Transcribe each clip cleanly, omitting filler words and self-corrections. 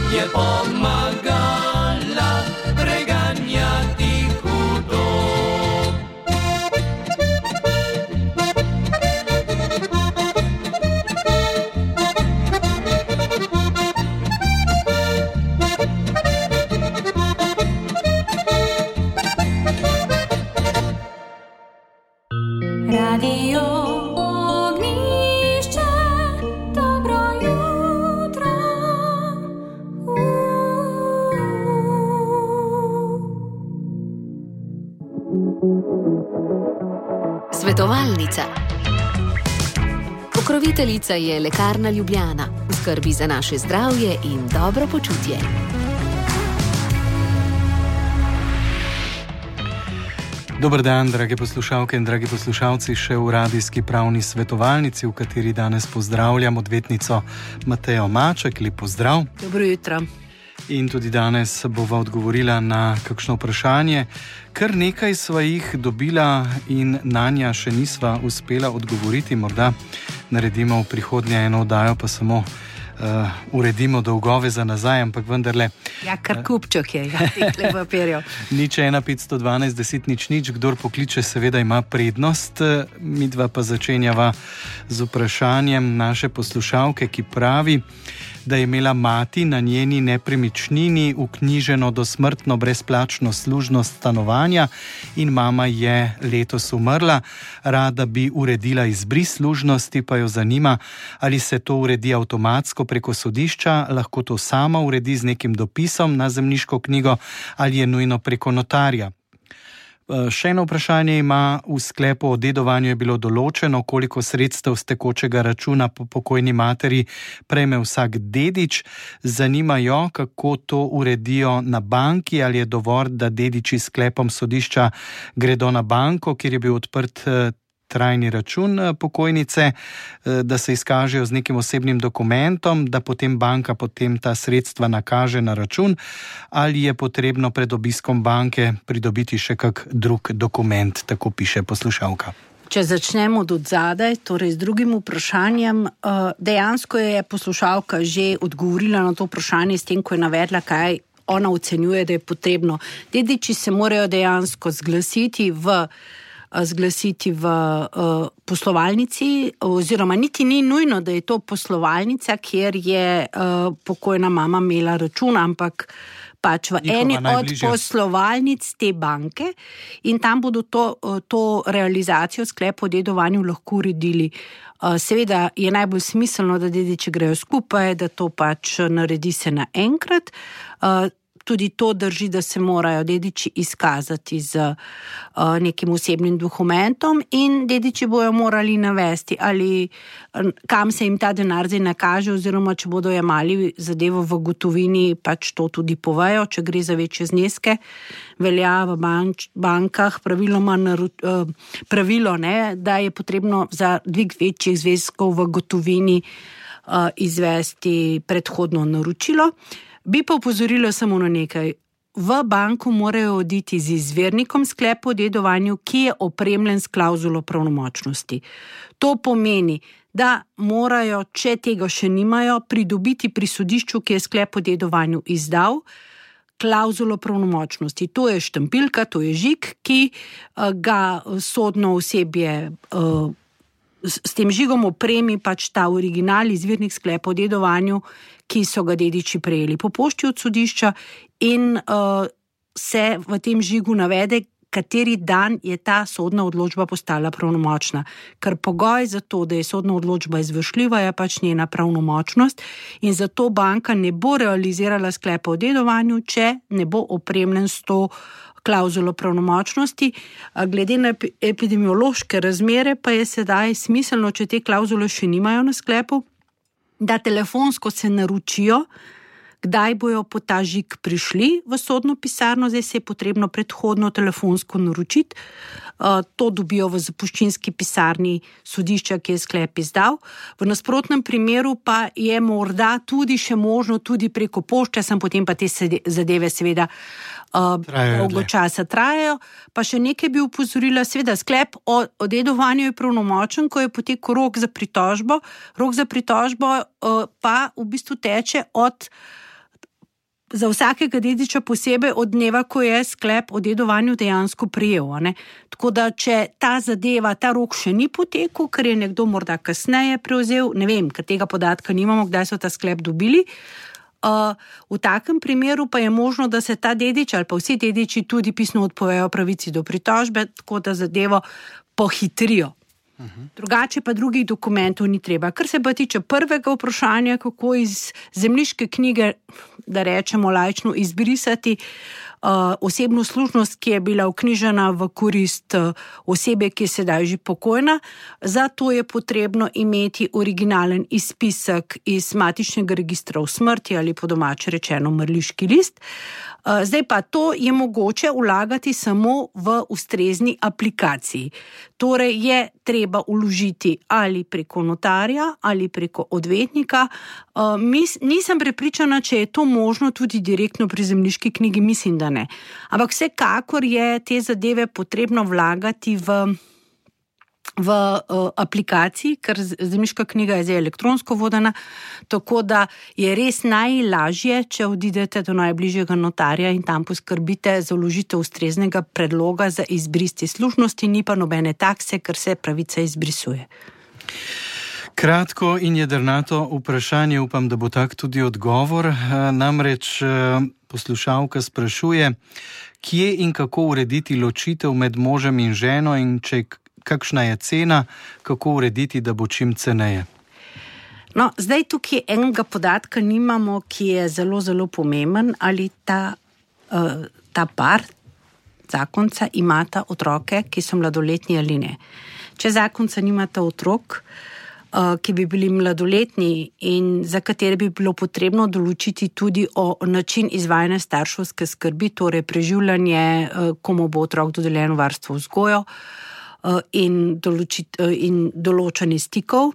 je pomagala preganjati hudo. Radio Ognjišče, dobro jutro. Svetovalnica. Pokroviteljica je Lekarna Ljubljana. Skrbi za naše zdravje in dobro počutje. Dober dan, drage poslušalke in dragi poslušalci, še v radijski pravni svetovalnici, v kateri danes pozdravljam odvetnico Matejo Maček. Lep pozdrav. Dobro jutro. In tudi danes bova odgovorila na kakšno vprašanje. Kar nekaj sva jih dobila in nanja še nisva uspela odgovoriti. Morda naredimo v prihodnje eno oddajo, pa samo uredimo dolgove za nazaj, ampak vendarle. Ja, kar kupčok je, ja, tekle papirjev. Nič 1 512 10 0, kdor pokliče, seveda ima prednost. Midva pa začenjava z vprašanjem naše poslušalke, ki pravi, da je imela mati na njeni nepremičnini vknjiženo dosmrtno brezplačno služnost stanovanja in mama je letos umrla. Rada bi uredila izbris služnosti, pa jo zanima, ali se to uredi avtomatsko preko sodišča, lahko to sama uredi z nekim dopisom na zemljiško knjigo ali je nujno preko notarja. Še eno vprašanje ima. V sklepu o dedovanju je bilo določeno, koliko sredstev z tekočega računa po pokojni materi prejme vsak dedič. Zanima jo, kako to uredijo na banki, ali je dovolj, da dediči s sklepom sodišča gredo na banko, kjer je bil odprt trajni račun pokojnice, da se izkažejo z nekim osebnim dokumentom, da potem banka ta sredstva nakaže na račun, ali je potrebno pred obiskom banke pridobiti še kak drug dokument, tako piše poslušalka. Če začnemo od zadaj, torej z drugim vprašanjem, dejansko je poslušalka že odgovorila na to vprašanje s tem, ko je navedla, kaj ona ocenjuje, da je potrebno. Dediči se morajo dejansko zglasiti v poslovalnici, oziroma niti ni nujno, da je to poslovalnica, kjer je pokojna mama imela račun, ampak pač v eni od poslovalnic te banke in tam bodo to realizacijo sklepa o dedovanju lahko uredili. Seveda je najbolj smiselno, da dediči grejo skupaj, da to pač naredi se naenkrat. Tudi to drži, da se morajo dediči izkazati z nekim osebnim dokumentom in dediči bojo morali navesti, ali kam se jim ta denar zdaj nakaže, oziroma če bodo jemali zadevo v gotovini, pač to tudi povejo, če gre za večje zneske. Velja v bankah pravilo, da je potrebno za dvig večjih zneskov v gotovini izvesti predhodno naročilo. Bi pa opozorila samo na nekaj. V banko morajo oditi z izvirnikom sklepa o dedovanju, ki je opremljen s klavzulo pravnomočnosti. To pomeni, da morajo, če tega še nimajo, pridobiti pri sodišču, ki je sklep o dedovanju izdal, klavzulo pravnomočnosti. To je štampilka, to je žig, ki ga sodno osebje s tem žigom opremi pač ta original, izvirnik sklepa o dedovanju, ki so ga dediči prejeli po pošti od sodišča in se v tem žigu navede, kateri dan je ta sodna odločba postala pravnomočna. Ker pogoj za to, da je sodna odločba izvršljiva, je pač njena pravnomočnost in zato banka ne bo realizirala sklepa o dedovanju, če ne bo opremljen s to klavzulo pravnomočnosti. Glede na epidemiološke razmere pa je sedaj smiselno, če te klavzule še nimajo na sklepu, da telefonsko se naročijo, kdaj bojo po ta žig prišli v sodno pisarno. Zdaj se je potrebno predhodno telefonsko naročiti. To dobijo v zapuščinski pisarni sodišča, ki je sklep izdal. V nasprotnem primeru pa je morda tudi še možno tudi preko pošte, sem potem pa te zadeve seveda dolgo časa trajajo. Pa še nekaj bi upozorila, seveda sklep o dedovanju je pravnomočen, ko je potekel rok za pritožbo. Rok za pritožbo pa v bistvu teče od za vsakega dediča posebej od dneva, ko je sklep o dedovanju dejansko prijel. Tako da, če ta zadeva, ta rok še ni potekel, ker je nekdo morda kasneje prevzel, ne vem, ker tega podatka nimamo, kdaj so ta sklep dobili, v takem primeru pa je možno, da se ta dedič ali pa vsi dediči tudi pisno odpovejo pravici do pritožbe, tako da zadevo pohitrijo. Drugače pa drugih dokumentov ni treba. Kar se pa tiče prvega vprašanja, kako iz zemljiške knjige, da rečemo laično, izbrisati osebno služnost, ki je bila vknjižena v korist osebe, ki je sedaj že pokojna. Zato je potrebno imeti originalen izpisek iz matičnega registra v smrti ali po domače rečeno mrliški list. Zdaj pa to je mogoče vlagati samo v ustrezni aplikaciji. Torej je treba vložiti ali preko notarja ali preko odvetnika. Nisem prepričana, če je to možno tudi direktno pri zemljiški knjigi, mislim, da ne. Ampak vsekakor je te zadeve potrebno vlagati v aplikaciji, ker zemljiška knjiga je zdaj elektronsko vodena, tako da je res najlažje, če odidete do najbližjega notarja in tam poskrbite za vložitev ustreznega predloga za izbris te služnosti, ni pa nobene takse, ker se pravica izbrisuje. Kratko in jedrnato vprašanje, upam, da bo tak tudi odgovor. Namreč poslušalka sprašuje, kje in kako urediti ločitev med možem in ženo in kakšna je cena, kako urediti, da bo čim ceneje? No, zdaj tukaj enega podatka nimamo, ki je zelo, zelo pomemben, ali ta par, zakonca, imata otroke, ki so mladoletni ali ne. Če zakonca nimata otrok, ki bi bili mladoletni in za katere bi bilo potrebno določiti tudi o način izvajanja starševske skrbi, torej preživljanje, komu bo otrok dodeljeno varstvo vzgojo, in določanje stikov.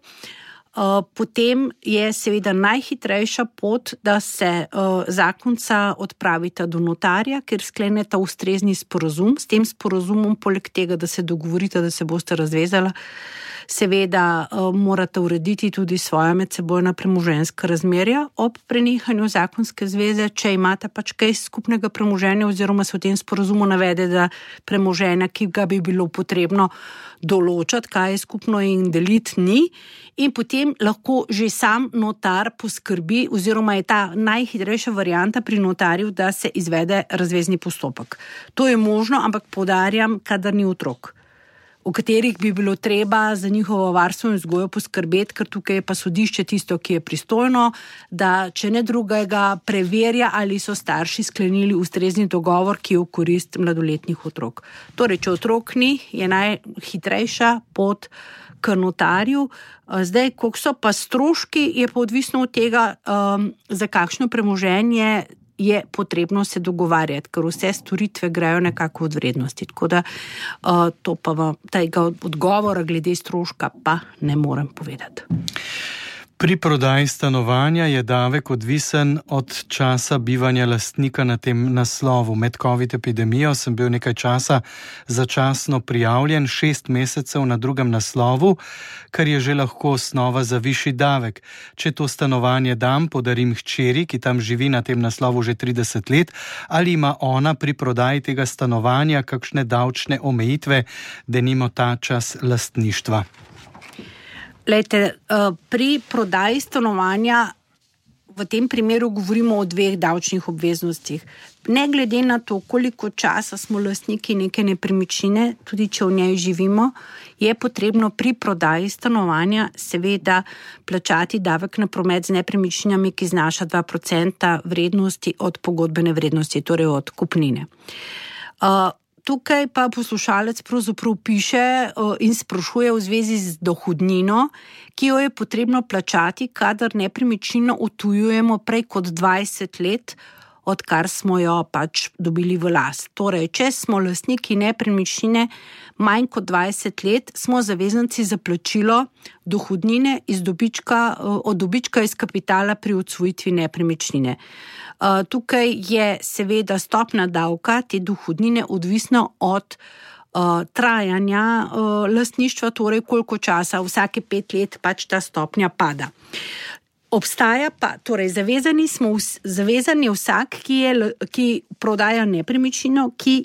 Potem je seveda najhitrejša pot, da se zakonca odpravita do notarja, ker skleneta ustrezni sporazum. S tem sporazumom, poleg tega, da se dogovorita, da se boste razvezala, seveda morate urediti tudi svoja medsebojna premoženjska razmerja ob prenehanju zakonske zveze, če imate pač kaj skupnega premoženja oziroma se v tem sporazumu navede, da premoženja, ki ga bi bilo potrebno določati, kaj je skupno in deliti, ni. In potem lahko že sam notar poskrbi oziroma je ta najhitrejša varianta pri notarju, da se izvede razvezni postopek. To je možno, ampak poudarjam, kadar ni otrok, v katerih bi bilo treba za njihovo varstvo in vzgojo poskrbeti, ker tukaj je pa sodišče tisto, ki je pristojno, da če ne drugega preverja, ali so starši sklenili ustrezni dogovor, ki je v korist mladoletnih otrok. Torej, če otrok ni, je najhitrejša pot k notarju. Zdaj, koliko so pa stroški, je pa odvisno od tega, za kakšno premoženje je potrebno se dogovarjati, ker vse storitve grejo nekako od vrednosti. Tako da to pa tega odgovora glede stroška pa ne morem povedati. Pri prodaji stanovanja je davek odvisen od časa bivanja lastnika na tem naslovu. Med COVID epidemijo sem bil nekaj časa začasno prijavljen 6 mesecev na drugem naslovu, kar je že lahko osnova za višji davek. Če to stanovanje dam, podarim hčeri, ki tam živi na tem naslovu že 30 let, ali ima ona pri prodaji tega stanovanja kakšne davčne omejitve, denimo ta čas lastništva? Lejte, pri prodaji stanovanja v tem primeru govorimo o 2 davčnih obveznostih. Ne glede na to, koliko časa smo lastniki neke nepremičnine, tudi če v njej živimo, je potrebno pri prodaji stanovanja seveda plačati davek na promet z nepremičninami, ki znaša 2% vrednosti od pogodbene vrednosti, torej od kupnine. Tukaj pa poslušalec pravzaprav piše in sprašuje v zvezi z dohodnino, ki jo je potrebno plačati, kadar nepremičnino odtujujemo prej kot 20 let, odkar smo jo pač dobili v last. Torej, če smo lastniki nepremičnine manj kot 20 let, smo zavezanci za plačilo dohodnine od dobička iz kapitala pri odsvojitvi nepremičnine. Tukaj je seveda stopnja davka te dohodnine odvisna od trajanja lastništva, torej koliko časa, vsake 5 let pač ta stopnja pada. Obstaja pa, torej zavezani vsak, ki prodaja nepremičnino, ki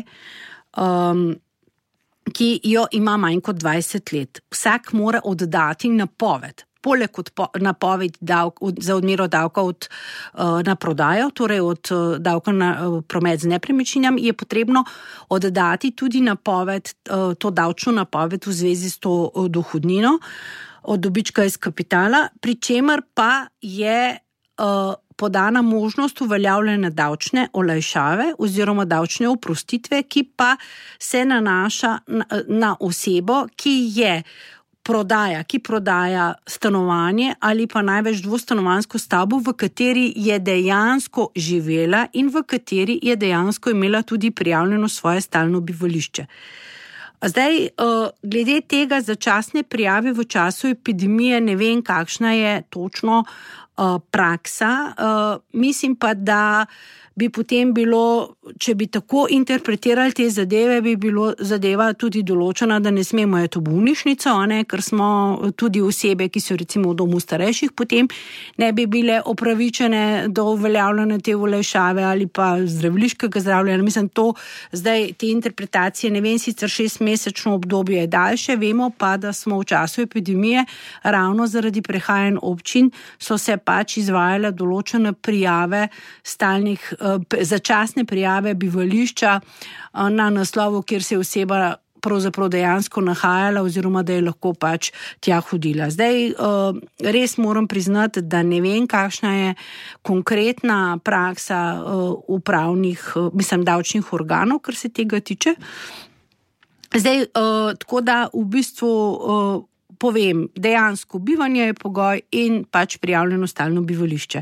jo ima manj kot 20 let. Vsak mora oddati napoved. Poleg napoved za odmero davka na prodajo, torej od davka na promet z nepremičninami, je potrebno oddati tudi napoved, to davčno napoved v zvezi s to dohodnino od dobička iz kapitala, pri čemer pa je podana možnost uveljavljanja davčne olajšave oziroma davčne oprostitve, ki pa se nanaša na osebo, ki prodaja stanovanje ali pa največ dvostanovanjsko stavbo, v kateri je dejansko živela in v kateri je dejansko imela tudi prijavljeno svoje stalno bivališče. Zdaj, glede tega začasne prijave v času epidemije, ne vem, kakšna je točno praksa. Mislim pa, da bi potem bilo, če bi tako interpretirali te zadeve, bi bilo zadeva tudi določena, da ne smemo iti v bolnišnico, ker smo tudi osebe, ki so recimo v domu starejših, potem ne bi bile opravičene do uveljavljanja te olajšave ali pa zdraviliškega zdravljenja. Mislim, to zdaj te interpretacije, ne vem, sicer 6-mesečno obdobje je daljše, vemo pa, da smo v času epidemije ravno zaradi prehajanj občin so se pač izvajale določene prijave stalnih začasne prijave bivališča na naslovu, kjer se je oseba pravzaprav dejansko nahajala oziroma da je lahko pač tja hodila. Zdaj res moram priznati, da ne vem, kakšna je konkretna praksa davčnih organov, kar se tega tiče. Zdaj, tako da v bistvu povem, dejansko bivanje je pogoj in pač prijavljeno stalno bivališče.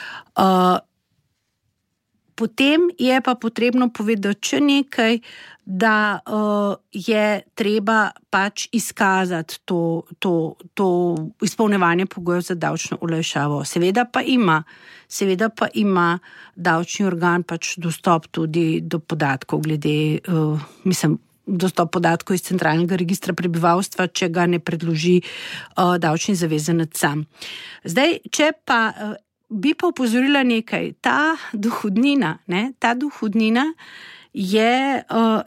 Potem je pa potrebno povedati še nekaj, da je treba pač izkazati to izpolnjevanje pogojev za davčno olajšavo. Seveda pa ima davčni organ pač dostop tudi do podatkov glede, dostop podatkov iz centralnega registra prebivalstva, če ga ne predloži davčni zavezanec sam. Zdaj, če pa bi pa upozorila nekaj, ta dohodnina je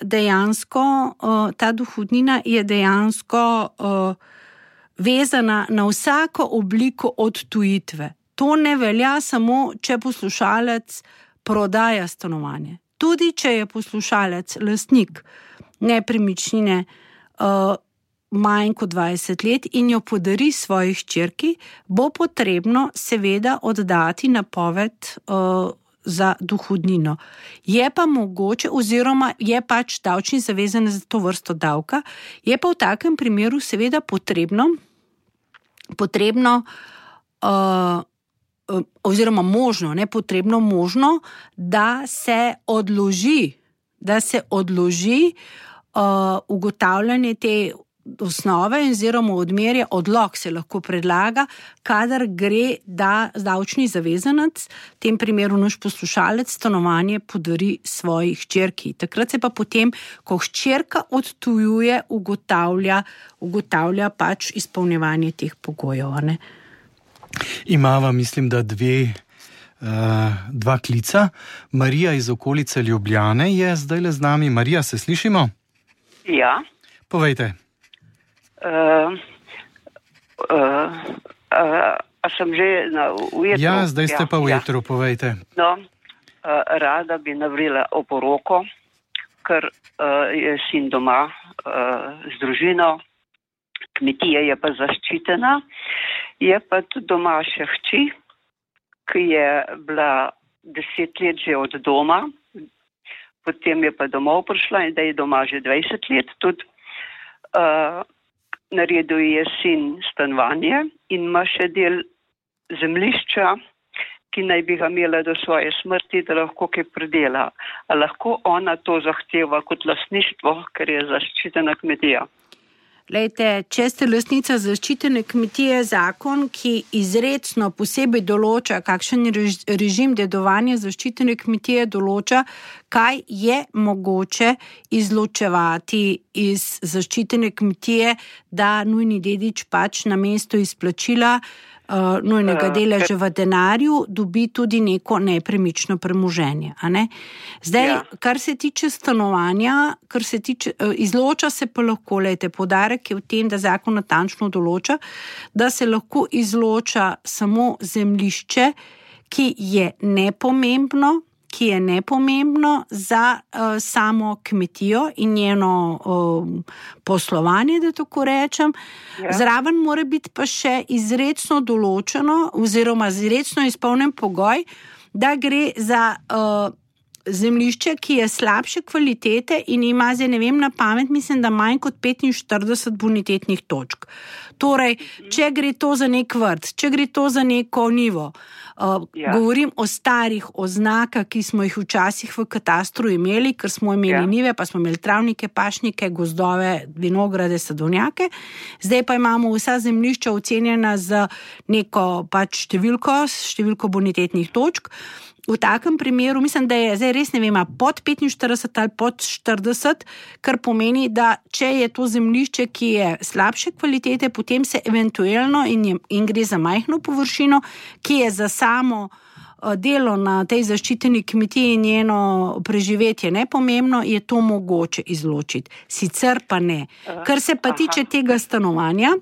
dejansko vezana na vsako obliko odtujitve. To ne velja samo, če poslušalec prodaja stanovanje. Tudi, če je poslušalec lastnik nepremičnine manj kot 20 let in jo podari svoji hčerki, bo potrebno seveda oddati napoved za dohodnino. Je pa mogoče, oziroma je pač davčni zavezanec za to vrsto davka, je pa v takem primeru seveda potrebno oziroma možno, ne potrebno, možno, da se odloži ugotavljanje te osnove oziroma odmerje, odlog se lahko predlaga, kadar gre, da davčni zavezanec, v tem primeru naš poslušalec, stanovanje podari svoji hčerki. Takrat se pa potem, ko hčerka odtujuje, ugotavlja pač izpolnjevanje teh pogojev. Ne? Imava, mislim, da dva klica. Marija iz okolice Ljubljane je zdajle z nami. Marija, se slišimo? Ja. Povejte. A sem že v etru? Ja, zdaj ste pa v etru, povejte. No, rada bi navrila o poroko, ker je sin doma z družino, kmetija je pa zaščitena, je pa tudi doma še hči, ki je bila 10 let že od doma, potem je pa domov prišla in da je doma že 20 let tudi. Naredil je sin stanovanje in ima še del zemljišča, ki naj bi ga imela do svoje smrti, da lahko kaj predela. A lahko ona to zahteva kot lastništvo, ker je zaščitena kmetija? Lejte, če ste lastnica zaščitene kmetije, zakon, ki izrecno posebej določa, kakšen režim dedovanja zaščitene kmetije določa, kaj je mogoče izločevati iz zaščitene kmetije, da nujni dedič pač na mesto izplačila nujnega deleža v denarju, dobi tudi neko nepremično premoženje. A ne? Zdaj, kar se tiče stanovanja, izloča se pa lahko, poudarek je v tem, da zakon natančno določa, da se lahko izloča samo zemljišče, ki je nepomembno za samo kmetijo in njeno poslovanje, da tako rečem. Zraven mora biti pa še izrecno določeno oziroma izrecno izpolnjen pogoj, da gre za zemljišče, ki je slabše kvalitete in ima, zdaj ne vem na pamet, mislim, da manj kot 45 bonitetnih točk. Torej, če gre to za nek vrt, če gre to za neko njivo, govorim o starih oznakah, ki smo jih včasih v katastru imeli, ker smo imeli njive, pa smo imeli travnike, pašnike, gozdove, vinograde, sadovnjake. Zdaj pa imamo vsa zemljišča ocenjena z neko pač številko bonitetnih točk. V takem primeru, mislim, da je zdaj res ne vem, pod 45 ali pod 40, kar pomeni, da če je to zemljišče, ki je slabše kvalitete, potem se eventualno in gre za majhno površino, ki je za samo delo na tej zaščiteni kmetiji in njeno preživetje nepomembno, je to mogoče izločiti. Sicer pa ne. Kar se pa tiče tega stanovanja,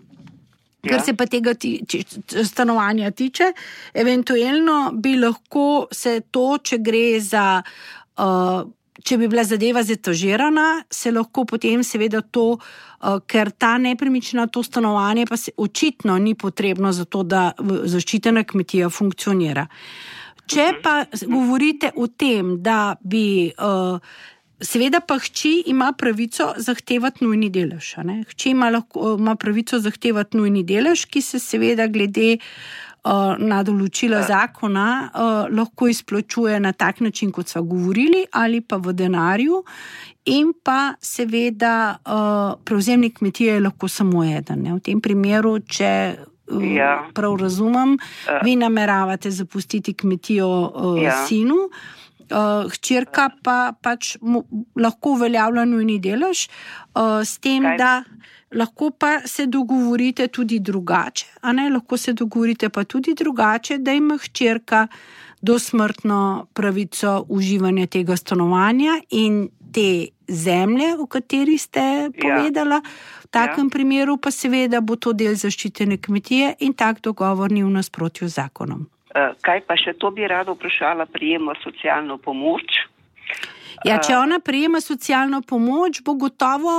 stanovanja tiče, eventualno bi lahko se to, če gre za, če bi bila zadeva zetažirana, se lahko potem seveda to, ker ta nepremična, to stanovanje pa se očitno ni potrebno za to, da zaščitena kmetija funkcionira. Če pa govorite o tem, da bi seveda pa hči ima pravico zahtevati nujni delež. Hči ima pravico zahtevati nujni delež, ki se seveda glede na določila zakona lahko izplačuje na tak način, kot so govorili, ali pa v denarju, in pa seveda prevzemnik kmetije je lahko samo eden. V tem primeru, če prav razumem, vi nameravate zapustiti kmetijo sinu, hčerka pa pač lahko uveljavlja nujni delež, s tem, da lahko pa se dogovorite tudi drugače, lahko se dogovorite pa tudi drugače, da ima hčerka dosmrtno pravico uživanja tega stanovanja in te zemlje, o kateri ste povedala, v takem primeru pa seveda bo to del zaščitene kmetije in tak dogovor ni v nasprotju z zakonom. Kaj pa še to bi rada vprašala, prijema socialno pomoč? Če ona prijema socialno pomoč, bo gotovo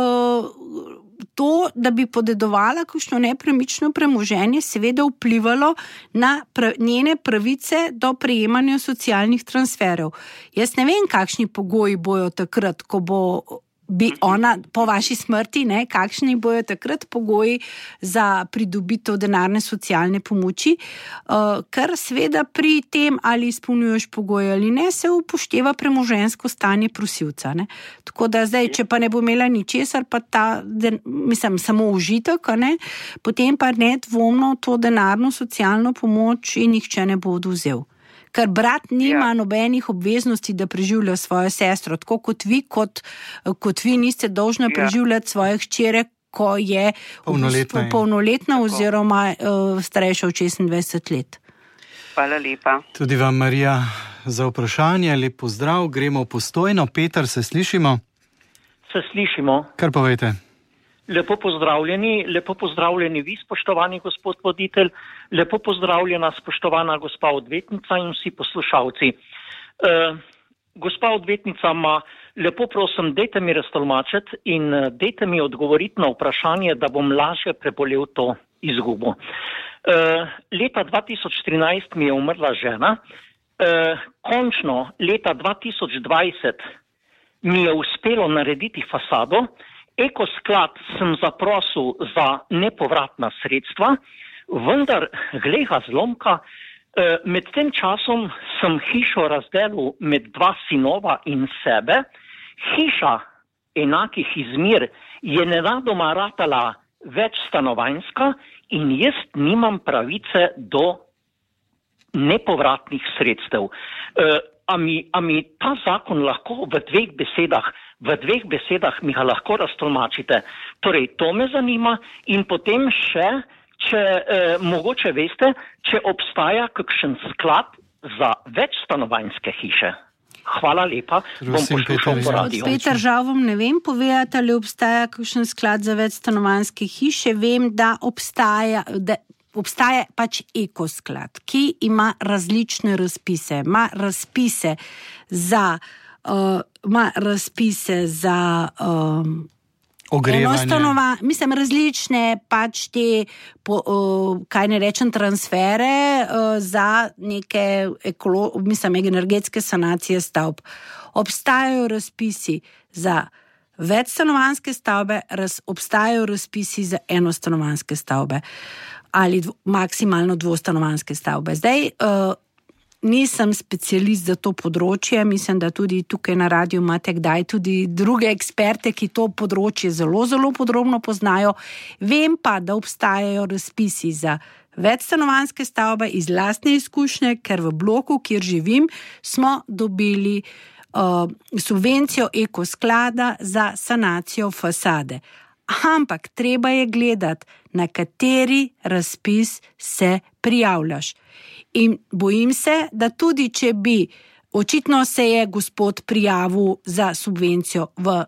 to, da bi podedovala kakšno nepremično premoženje, seveda vplivalo na njene pravice do prejemanja socialnih transferjev. Jaz ne vem, kakšni pogoji bojo takrat, ko bi ona po vaši smrti, kakšni bojo takrat pogoji za pridobitev denarne socialne pomoči, ker seveda pri tem, ali izpolnjuješ pogoje ali ne, se upošteva premoženjsko stanje prosilca. Tako da zdaj, če pa ne bo imela ničesar, pa samo užitek, potem pa nedvomno to denarno socialno pomoč in nihče ne bo odvzel. Ker brat nima nobenih obveznosti, da preživlja svojo sestro, tako kot vi niste dolžni preživljati svoje hčere, ko je polnoletna oziroma starejša od 26 let. Hvala lepa. Tudi vam, Marija, za vprašanje. Lep pozdrav, gremo v Postojno. Peter, se slišimo? Se slišimo. Kar povejte? Lepo pozdravljeni vi, spoštovani gospod voditelj, lepo pozdravljena spoštovana gospa odvetnica in vsi poslušalci. Gospa odvetnica, lepo prosim, dajte mi raztolmačiti in dajte mi odgovoriti na vprašanje, da bom lažje prebolel to izgubo. Leta 2013 mi je umrla žena, končno leta 2020 mi je uspelo narediti fasado. Ekosklad sem zaprosil za nepovratna sredstva, vendar, glej ga zlomka, med tem časom sem hišo razdelil med dva sinova in sebe. Hiša enakih izmer je nenadoma ratala večstanovanjska in jaz nimam pravice do nepovratnih sredstev. A mi ta zakon lahko v dveh besedah mi ga lahko raztolmačite. Torej, to me zanima in potem še, če mogoče veste, če obstaja kakšen sklad za večstanovanjske hiše. Hvala lepa, bom poslušal po radiju. Peter, žal vam ne vem povedati, ali obstaja kakšen sklad za večstanovanjske hiše. Vem, da obstaja pač ekosklad, ki ima različne razpise. Ima razpise za ogrevanje. Različne pač te, kaj ne rečem, transfere za neke energetske sanacije stavb. Obstajajo razpisi za večstanovanjske stavbe, obstajajo razpisi za enostanovanjske stavbe ali maksimalno dvostanovanjske stavbe. Zdaj, nisem specialist za to področje, mislim, da tudi tukaj na radiju imate kdaj tudi druge eksperte, ki to področje zelo, zelo podrobno poznajo. Vem pa, da obstajajo razpisi za večstanovanjske stavbe iz lastne izkušnje, ker v bloku, kjer živim, smo dobili subvencijo ekosklada za sanacijo fasade. Ampak treba je gledati, na kateri razpis se prijavljaš. In bojim se, da tudi če bi, očitno se je gospod prijavil za subvencijo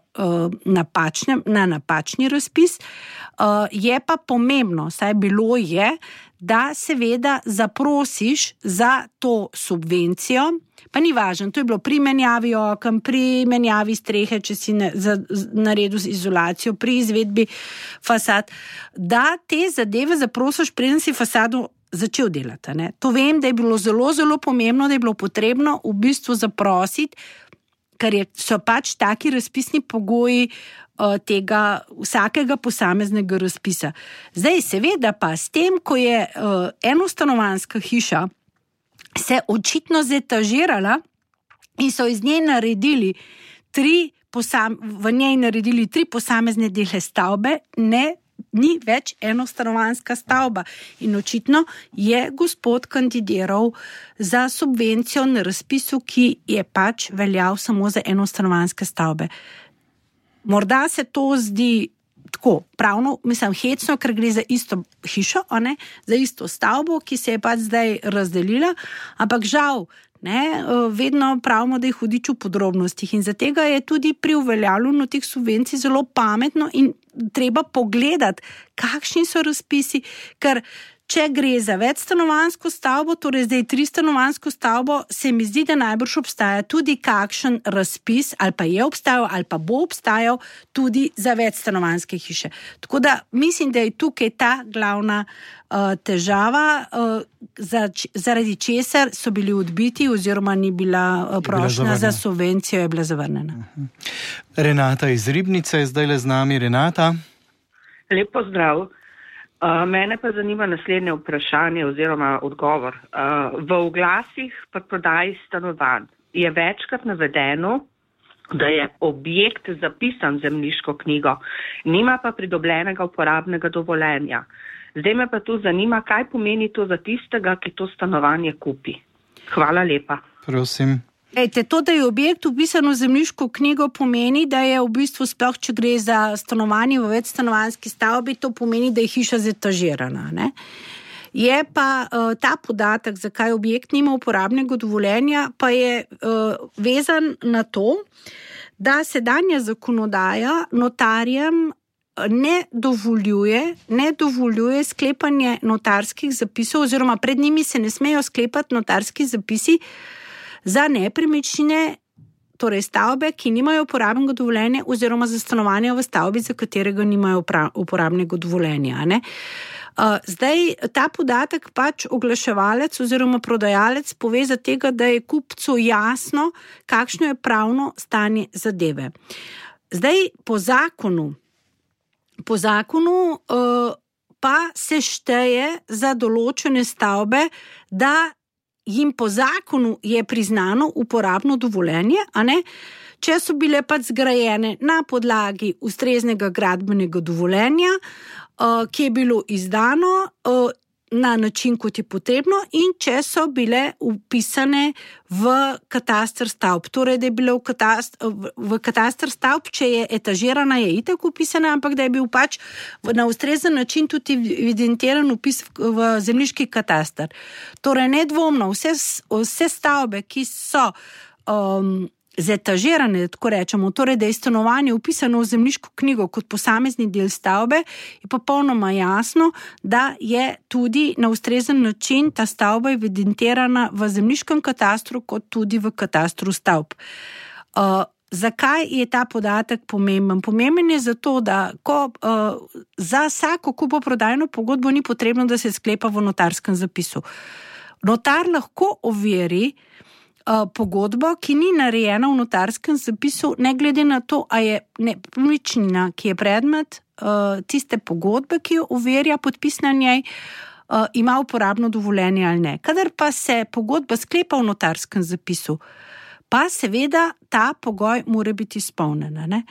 na napačni razpis, je pa pomembno, saj bilo je, da seveda zaprosiš za to subvencijo, pa ni važno, to je bilo pri menjavi oken, pri menjavi strehe, če si naredil izolacijo, pri izvedbi fasad, da te zadeve zaprosiš, preden si fasado začel delati. Ne? To vem, da je bilo zelo, zelo pomembno, da je bilo potrebno v bistvu zaprositi, ker so pač taki razpisni pogoji tega vsakega posameznega razpisa. Zdaj, seveda pa s tem, ko je enostanovanjska hiša se očitno zetažirala in so iz nje naredili v njej naredili 3 posamezne dele stavbe, ni več enostanovanjska stavba. In očitno je gospod kandidiral za subvencijo na razpisu, ki je pač veljal samo za enostanovanjske stavbe. Morda se to zdi tako pravno, hecno, ker gre za isto hišo, za isto stavbo, ki se je pač zdaj razdelila, ampak žal, vedno pravimo, da je hudič v podrobnostih in zatega je tudi pri uveljavljanju teh subvencij zelo pametno in treba pogledati, kakšni so razpisi, ker če gre za večstanovanjsko stavbo, torej zdaj 3-stanovanjsko stavbo, se mi zdi, da najbrž obstaja tudi kakšen razpis, ali pa je obstajal, ali pa bo obstajal tudi za večstanovanjske hiše. Tako da mislim, da je tukaj ta glavna težava, zaradi česar so bili odbiti oziroma ni bila prošnja za subvencijo, je bila zavrnjena. Renata iz Ribnice je zdaj le z nami. Renata. Lep pozdrav. Mene pa zanima naslednje vprašanje oziroma odgovor. V oglasih pri prodaji stanovanj je večkrat navedeno, da je objekt zapisan v zemljiško knjigo, nima pa pridobljenega uporabnega dovoljenja. Zdaj me pa tu zanima, kaj pomeni to za tistega, ki to stanovanje kupi. Hvala lepa. Prosim. To, da je objekt vpisan v zemljiško knjigo, pomeni, da je v bistvu sploh, če gre za stanovanje v večstanovanjski stavbi, to pomeni, da je hiša zetažirana. Ne? Je pa ta podatek, zakaj objekt nima uporabnega dovoljenja, pa je vezan na to, da sedanja zakonodaja notarjem ne dovoljuje sklepanje notarskih zapisov oziroma pred njimi se ne smejo sklepati notarski zapisi za nepremičnine, torej stavbe, ki nimajo uporabnega dovoljenja oziroma za stanovanje v stavbi, za katerega nimajo uporabnega dovoljenja. Ne? Zdaj, ta podatek pač oglaševalec oziroma prodajalec pove za tega, da je kupcu jasno, kakšno je pravno stanje zadeve. Zdaj, po zakonu pa se šteje za določene stavbe, da jim po zakonu je priznano uporabno dovoljenje, če so bile pač zgrajene na podlagi ustreznega gradbenega dovoljenja, ki je bilo izdano na način, kot je potrebno in če so bile upisane v kataster stavb. Torej, da je bilo v kataster stavb, če je etažirana, je itak upisana, ampak da je bil pač na ustrezen način tudi evidentiran upis v zemljiški kataster. Torej, nedvomno, vse stavbe, ki so zetažirane, tako rečemo, torej, da je stanovanje upisano v zemljiško knjigo kot posamezni del stavbe, je popolnoma jasno, da je tudi na ustrezen način ta stavba evidentirana v zemljiškem katastru kot tudi v katastru stavb. Zakaj je ta podatek pomemben? Pomemben je zato, da za vsako kupoprodajno pogodbo ni potrebno, da se sklepa v notarskem zapisu. Notar lahko overi pogodbo, ki ni narejena v notarskem zapisu, ne glede na to, a je nepremičnina, ki je predmet tiste pogodbe, ki jo overja podpis na njej, ima uporabno dovoljenje ali ne. Kadar pa se pogodba sklepa v notarskem zapisu, pa seveda ta pogoj mora biti izpolnjena, ne?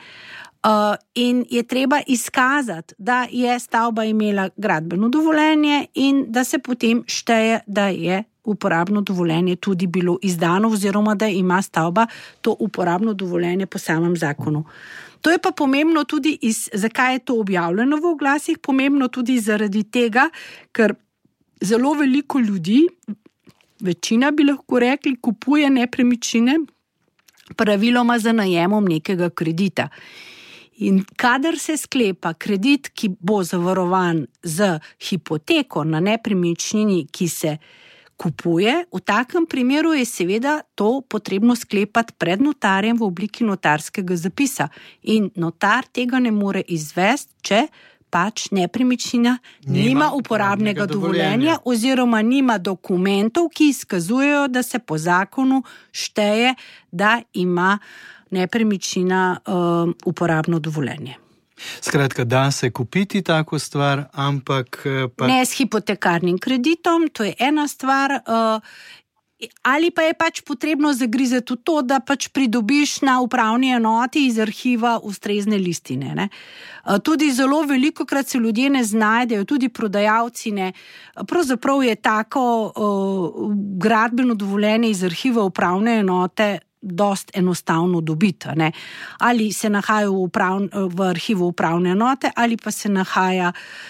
In je treba izkazati, da je stavba imela gradbeno dovoljenje in da se potem šteje, da je uporabno dovoljenje tudi bilo izdano oziroma da ima stavba to uporabno dovoljenje po samem zakonu. To je pa pomembno tudi zakaj je to objavljeno v oglasih, pomembno tudi zaradi tega, ker zelo veliko ljudi, večina bi lahko rekli, kupuje nepremičnine praviloma za najemom nekega kredita. In kadar se sklepa kredit, ki bo zavarovan z hipoteko na nepremičnini, ki se kupuje, v takem primeru je seveda to potrebno sklepati pred notarjem v obliki notarskega zapisa. In notar tega ne more izvesti, če pač nepremičnina nima uporabnega dovoljenja oziroma nima dokumentov, ki izkazujejo, da se po zakonu šteje, da ima nepremičnina uporabno dovoljenje. Skratka, da se kupiti tako stvar, ampak ne s hipotekarnim kreditom, to je ena stvar, ali pa je pač potrebno zagrizeti v to, da pač pridobiš na upravni enoti iz arhiva ustrezne listine, ne. Tudi zelo velikokrat se ljudje ne znajdejo, tudi prodajalci ne. Pravzaprav je tako gradbeno dovoljenje iz arhiva upravne enote dost enostavno dobiti, ne. Ali se nahaja v arhivu upravne enote, ali pa se nahaja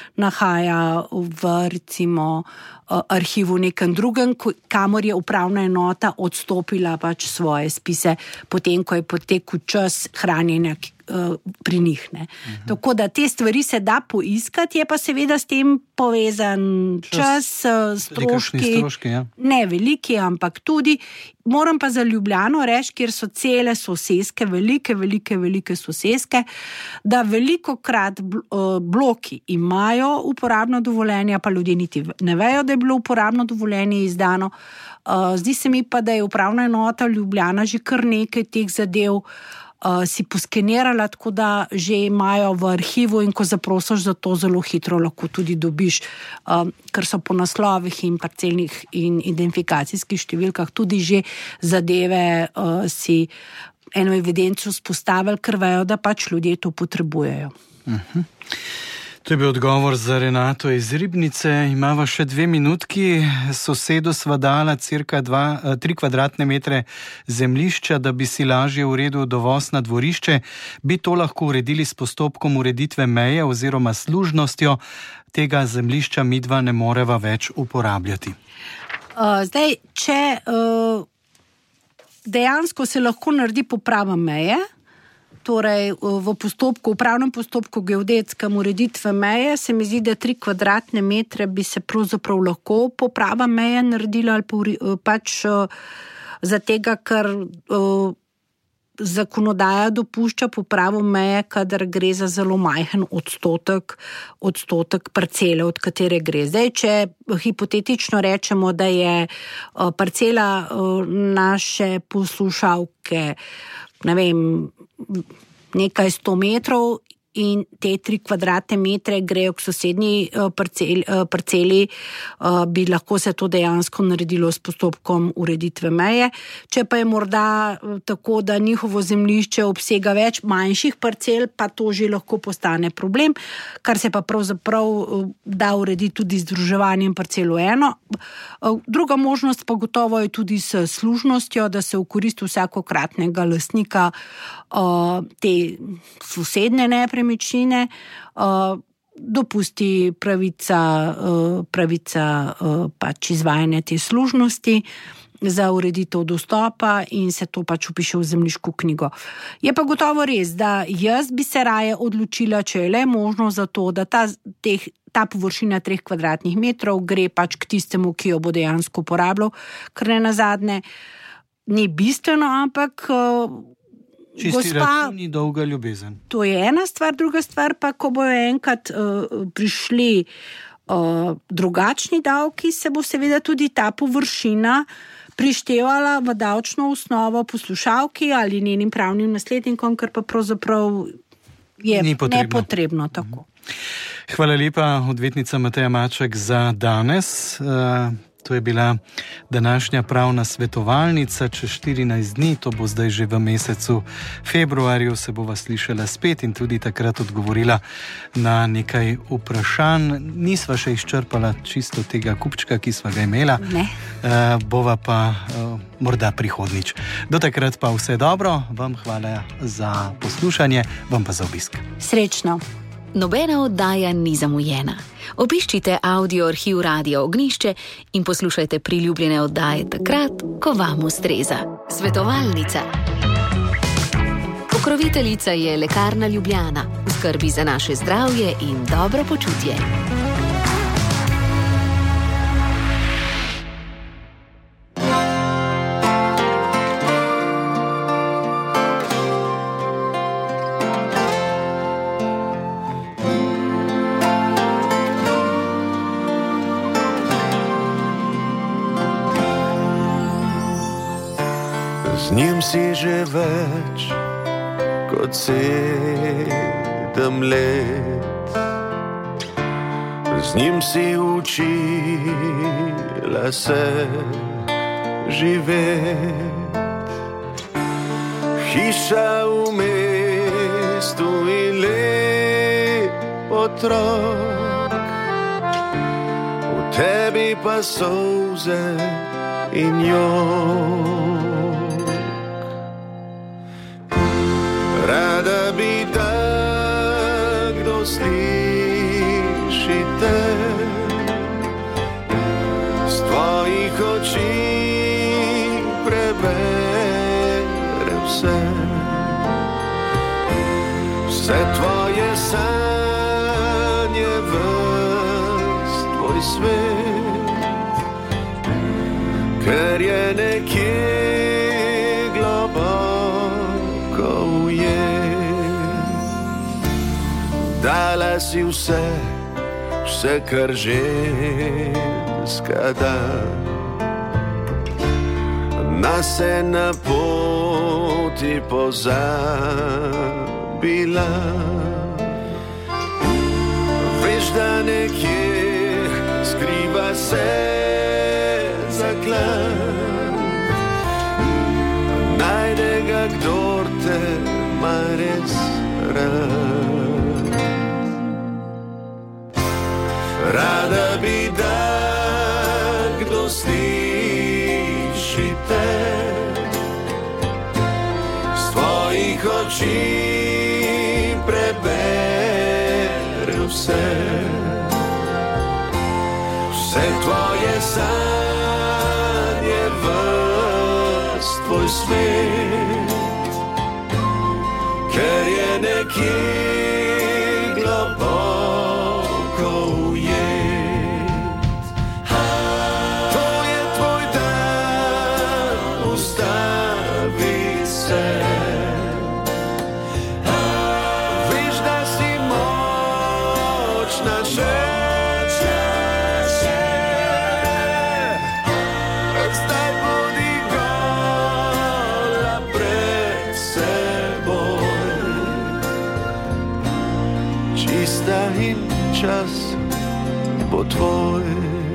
v recimo arhivu nekem drugem, kamor je upravna enota odstopila pač svoje spise, potem, ko je potekel čas hranjenja pri njih, ne. Tako da te stvari se da poiskati, je pa seveda s tem povezan čas, stroški, ja. Ne veliki, ampak tudi, moram pa za Ljubljano reči, kjer so cele soseske, velike soseske, da velikokrat bloki imajo uporabno dovoljenje, pa ljudje niti ne vejo, da je bilo uporabno dovoljenje izdano. Zdi se mi pa, da je upravna enota Ljubljana že kar nekaj teh zadev si poskenirala, tako da že imajo v arhivu in ko zaprosiš za to, zelo hitro lahko tudi dobiš, ker so po naslovih in parcelnih in identifikacijskih številkah tudi že zadeve si eno evidenco vzpostavili, ker vejo, da pač ljudje to potrebujejo. To je bil odgovor za Renato iz Ribnice. Imava še 2 minutki. Sosedu sva dala cirka 3 kvadratne metre zemljišča, da bi si lažje uredil dovoz na dvorišče. Bi to lahko uredili s postopkom ureditve meje oziroma služnostjo? Tega zemljišča midva ne moreva več uporabljati. Zdaj, če dejansko se lahko naredi poprava meje, torej v upravnem postopku geodetskem ureditve meje, se mi zdi, da 3 kvadratne metre bi se pravzaprav lahko poprava meje naredila, ali pač za tega, ker zakonodaja dopušča popravo meje, kadar gre za zelo majhen odstotek parcele, od katere gre. Zdaj, če hipotetično rečemo, da je parcela naše poslušalke, ne vem, nekaj 100 metrov in te 3 kvadratne metre grejo k sosednji parceli, bi lahko se to dejansko naredilo s postopkom ureditve meje. Če pa je morda tako, da njihovo zemljišče obsega več manjših parcel, pa to že lahko postane problem, kar se pa pravzaprav da urediti tudi združevanjem parcel v eno. Druga možnost pa gotovo je tudi s služnostjo, da se v korist vsakokratnega lastnika te sosednje nepremičnine dopusti pravica pač izvajanja te služnosti za ureditev dostopa in se to pač upiše v zemljiško knjigo. Je pa gotovo res, da jaz bi se raje odločila, če je le možno za to, da ta površina 3 kvadratnih metrov gre pač k tistemu, ki jo bo dejansko uporabljal, ker ne nazadnje ni bistveno, ampak čisti račun ni dolga ljubezen. To je ena stvar, druga stvar pa, ko bojo enkrat prišli drugačni davki, se bo seveda tudi ta površina prištevala v davčno osnovo poslušalki ali njenim pravnim naslednikom, kar pa pravzaprav je nepotrebno tako. Hvala lepa, odvetnica Mateja Maček, za danes. To je bila današnja pravna svetovalnica. Čez 14 dni, to bo zdaj že v mesecu februarju, se bova slišala spet in tudi takrat odgovorila na nekaj vprašanj. Nisva še izčrpala čisto tega kupčka, ki sva ga imela. Ne. Bova pa morda prihodnič. Do takrat pa vse dobro, vam hvala za poslušanje, vam pa za obisk. Srečno. Nobena oddaja ni zamujena. Obiščite audio arhiv Radia Ognjišče in poslušajte priljubljene oddaje takrat, ko vam ustreza. Svetovalnica. Pokroviteljica je Lekarna Ljubljana. V skrbi za naše zdravje in dobro počutje. Z njim si že več kot 7 let. Z njim si učila se živeti. Hiša v mestu in lep otrok, v tebi pa solze in jok. Rada bi da kdo sliši te, z tvojih oči prebere vse. Vse tvoje sanje, ves tvoj svet, ker je nekje globoko ujet. Dala si vse, kar ženska da, nas se na poti pozabila. Veš, da nekje skriva se zaklad, najde ga, kdor te ima res rad. Rada bi, da kdo sliši te, z tvojih oči prebere vse. Vse tvoje sanje, ves tvoj svet, ker je nekje globoko ujet. To je tvoj dan, ustavi se. Veš, da si močna še. Zdaj bodi gola pred seboj. bo tvoj.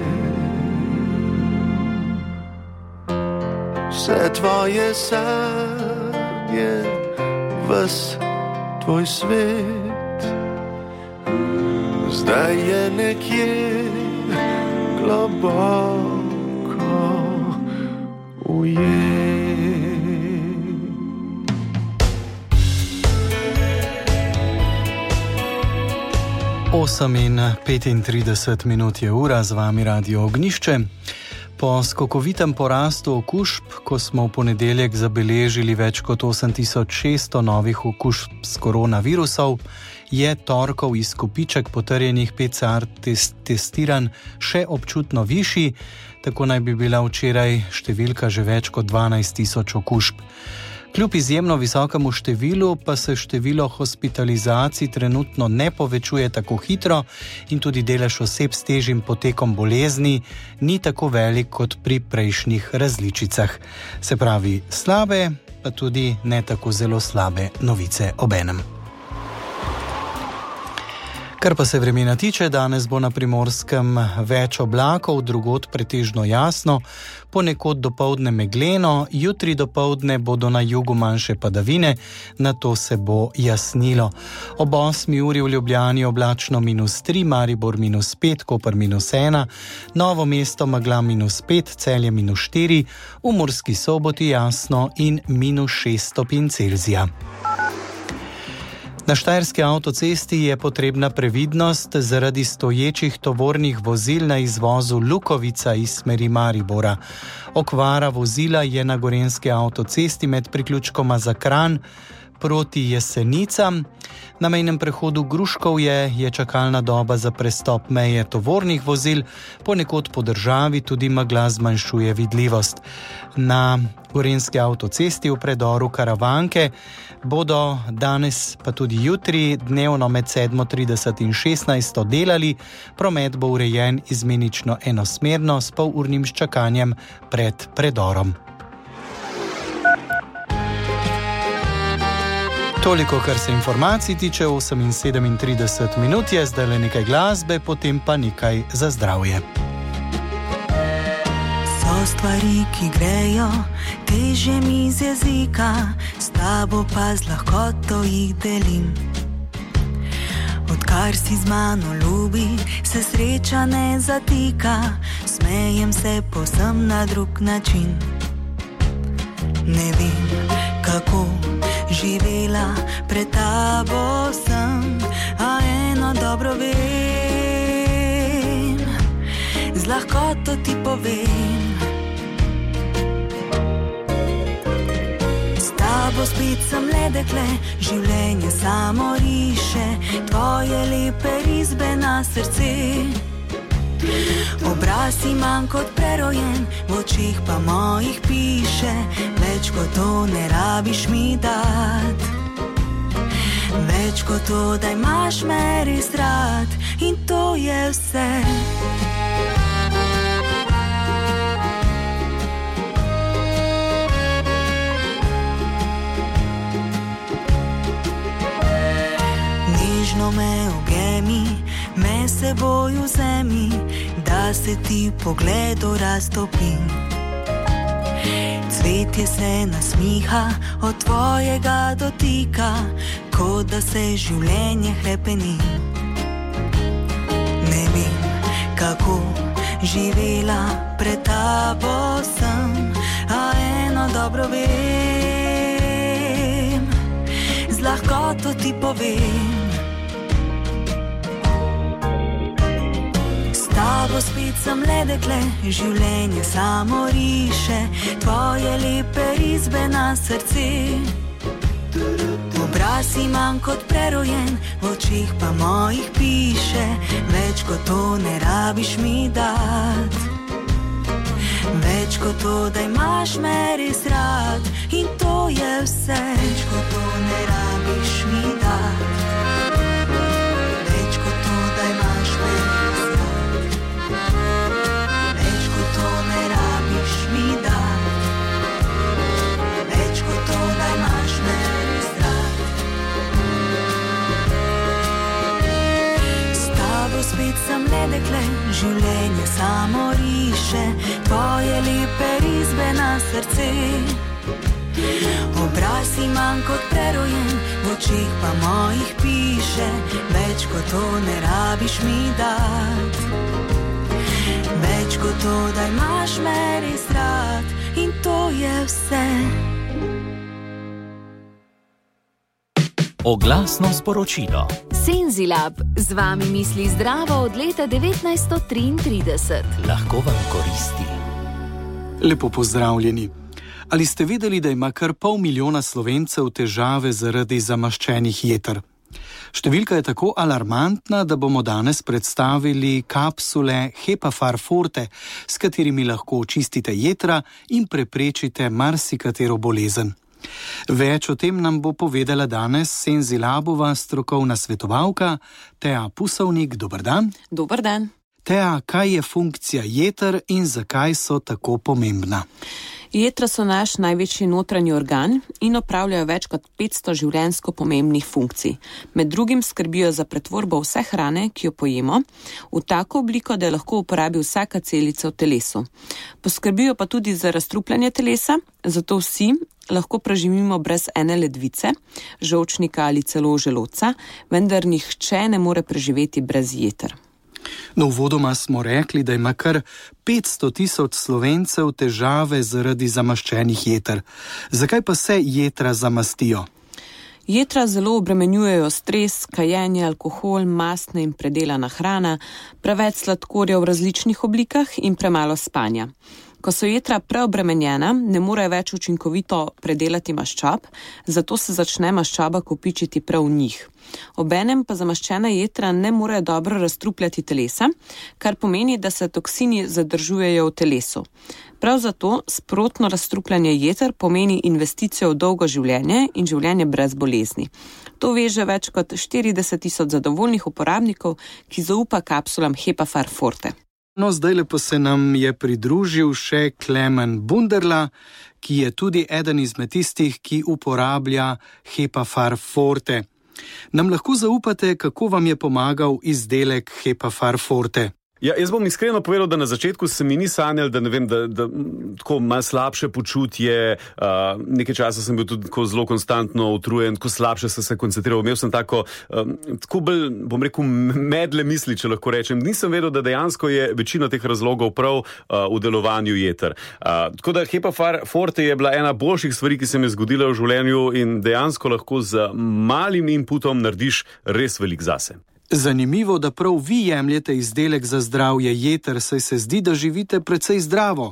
Vse tvoje sanje, ves tvoj svet, zdaj je nekje globoko ujet. 8:35 je ura, z vami Radio Ognišče. Po skokovitem porastu okužb, ko smo v ponedeljek zabeležili več kot 8600 novih okužb s koronavirusov, je torkov izkupiček potrjenih PCR testiranj še občutno višji, tako naj bi bila včeraj številka že več kot 12 000 okužb. Kljub izjemno visokemu številu pa se število hospitalizacij trenutno ne povečuje tako hitro in tudi delež oseb s težjim potekom bolezni ni tako velik kot pri prejšnjih različicah. Se pravi, slabe, pa tudi ne tako zelo slabe novice obenem. Kar pa se vremena tiče, danes bo na Primorskem več oblakov, drugod pretežno jasno, ponekod dopoldne megleno, jutri dopoldne bodo na jugu manjše padavine, nato se bo jasnilo. Ob 8 uri v Ljubljani oblačno -3, Maribor -5, Koper -1, Novo mesto megla -5, Celje -4, v Murski Soboti jasno in -6 stopinj Celzija. Na štajerski avtocesti je potrebna previdnost zaradi stoječih tovornih vozil na izvozu Lukovica iz smeri Maribora. Okvara vozila je na gorenjski avtocesti med priključkoma za Kranj proti Jesenicam. Na mejnem prehodu Gruškovje je čakalna doba za prestop meje tovornih vozil, ponekod po državi tudi megla zmanjšuje vidljivost. Na gorenjski avtocesti v predoru Karavanke bodo danes pa tudi jutri dnevno med 7:30 in 16 delali, promet bo urejen izmenično enosmerno s polurnim čakanjem pred predorom. Toliko, kar se informacij tiče, 8:37 je, zdaj le nekaj glasbe, potem pa nekaj za zdravje. So stvari, ki grejo težje mi z jezika, s tabo pa z lahkoto jih delim. Odkar si z mano ljubi, se sreča ne zatika, smejem se povsem na drug način. Ne vem, kako živela pred tabo sem, a eno dobro vem, z lahkoto ti povem. S tabo spet sem le dekle, življenje samo riše, tvoje lepe risbe na srce. Obraz imam kot prerojen, v očih pa mojih piše, več kot to ne rabiš mi dat. Več kot to, da imaš me res rad, in to je vse. Nežno me objemi, me seboj vzemi, da se ti pogledu raztopim. Cvetje se nasmiha od tvojega dotika, kot da se življenje hrepeni. Ne vem, kako živela pred tabo sem, a eno dobro vem, z lahkoto ti povem. S tabo spet sem le dekle, življenje samo riše, tvoje lepe risbe na srce. Obraz imam kot prerojen, v očih pa mojih piše, več kot to ne rabiš mi dat. Več kot to, da imaš me res rad, in to je vse. Več kot to ne rabiš mi dat. Več kot to, da imaš me res rad. Več kot to ne rabiš mi dat. Več kot to, da imaš me res rad. S tabo spet sem le dekle, na srce. Obraz imam kot prerojen, v očih pa mojih piše, več kot to ne rabiš mi dat. Več kot to, da imaš me res rad, in to je vse. Oglasno sporočilo. Senzilab, z vami misli zdravo od leta 1933. Lahko vam koristi. Lepo pozdravljeni. Ali ste vedeli, da ima kar 500 000 Slovencev težave zaradi zamaščenih jeter? Številka je tako alarmantna, da bomo danes predstavili kapsule Hepafar Forte, s katerimi lahko očistite jetra in preprečite marsikatero bolezen. Več o tem nam bo povedala danes Senzilabova strokovna svetovalka Tea Pusovnik. Dober dan. Dober dan. Tea, kaj je funkcija jeter in zakaj so tako pomembna? Jetra so naš največji notranji organ in opravljajo več kot 500 življenjsko pomembnih funkcij. Med drugim skrbijo za pretvorbo vse hrane, ki jo pojemo, v tako obliko, da jo lahko uporabi vsaka celica v telesu. Poskrbijo pa tudi za razstrupljanje telesa, zato vsi lahko preživimo brez ene ledvice, žolčnika ali celo želodca, vendar nihče ne more preživeti brez jeter. No, uvodoma smo rekli, da ima kar 500 000 Slovencev težave zaradi zamaščenih jeter. Zakaj pa se jetra zamastijo? Jetra zelo obremenjujejo stres, kajenje, alkohol, mastna in predelana hrana, preveč sladkorja v različnih oblikah in premalo spanja. Ko so jetra preobremenjena, ne morejo več učinkovito predelati maščob, zato se začne maščoba kopičiti prav v njih. Obenem pa zamaščena jetra ne morejo dobro razstrupljati telesa, kar pomeni, da se toksini zadržujejo v telesu. Prav zato sprotno razstrupljanje jeter pomeni investicijo v dolgo življenje in življenje brez bolezni. To veže več kot 40 000 zadovoljnih uporabnikov, ki zaupa kapsulam Hepafar Forte. No, zdajle pa se nam je pridružil še Klemen Bunderla, ki je tudi eden izmed tistih, ki uporablja Hepafar Forte. Nam lahko zaupate, kako vam je pomagal izdelek Hepafar Forte? Ja, jaz bom iskreno povedal, da na začetku se mi ni sanjal, da ne vem, da tako malo slabše počutje, nekaj časa sem bil tudi tako zelo konstantno utrujen, tako slabše sem se koncentriral, imel sem tako bolj, bom rekel, medle misli, če lahko rečem. Nisem vedel, da dejansko je večina teh razlogov prav v delovanju jeter. Tako da Hepafar Forte je bila ena boljših stvari, ki se mi je zgodila v življenju in dejansko lahko z malim inputom narediš res velik zase. Zanimivo, da prav vi jemljete izdelek za zdravje jeter, saj se zdi, da živite precej zdravo.